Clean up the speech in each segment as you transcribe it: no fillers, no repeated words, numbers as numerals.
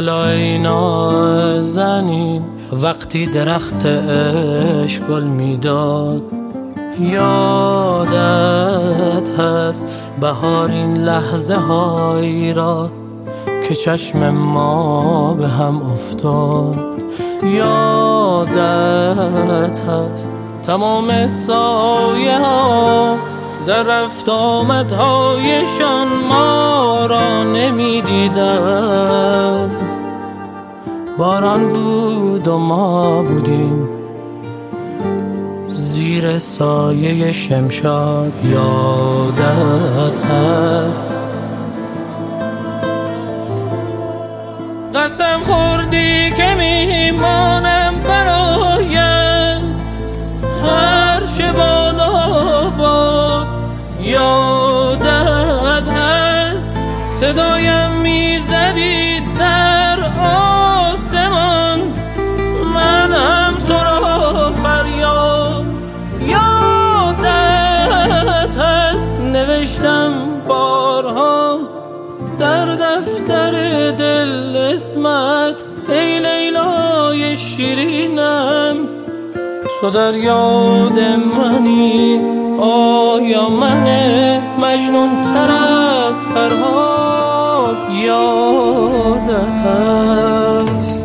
الا ای نازنین وقتی درخت عشق گل میداد، یادت هست بهار این لحظه هایی را که چشم ما به هم افتاد؟ یادت هست تمام سایه ها در رفت آمدهایشان ما را نمی دیدن؟ باران بود و ما بودیم زیر سایه شمشاد. یادت هست قسم خوردی که میمانم برایت هر چه بادا باد. یادت هست صدایم میزدی در آسمان، من هم تو را فریاد. یادت هست نوشتم بارها در دفتر دل اسمت، ای لیلای شیرینم تو در یاد منی. آیا من مجنون تر از فرهاد یادت هست؟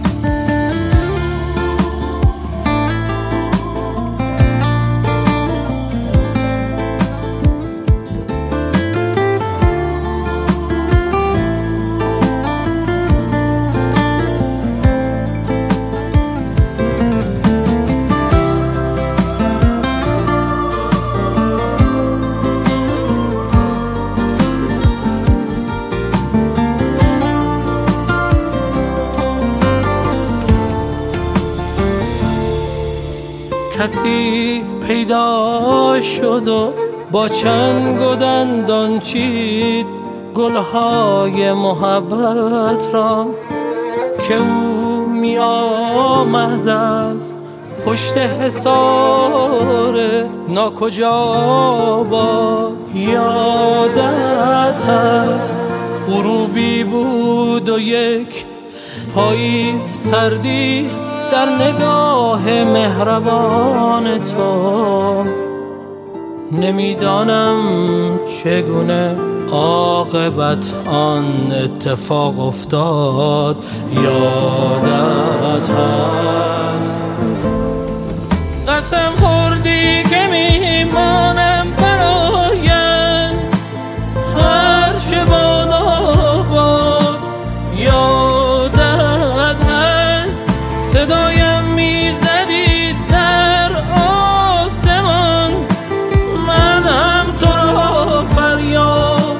کسی پیدا شد و با چنگ و دندان چید گلهای محبت را که او می آمد از پشت حصار ناکجا باد. یادت هست غروبی بود و یک پاییز سردی در نگاه مهربان تو. نمیدانم چگونه عاقبت آن اتفاق افتاد. یادت هست قسم خوردی که میمانم برایت هر چه بادا باد. یادت هست صدایم میزدی در آسمان، من هم تو را فریاد.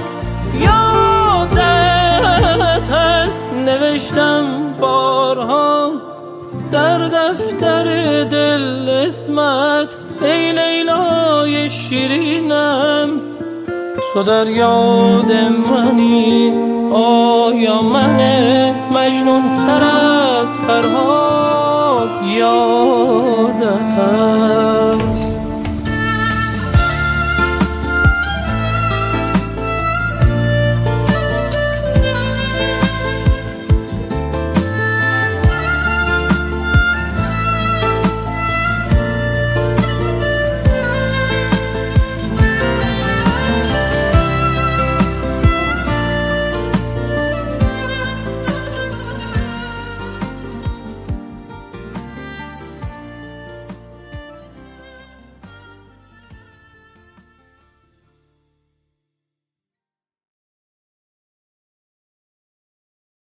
یادت هست نوشتم بارها در دفتر دل اسمت، ای لیلای شیرینم تو در یاد منی. آیا من مجنون تر از فرهاد یادت هست؟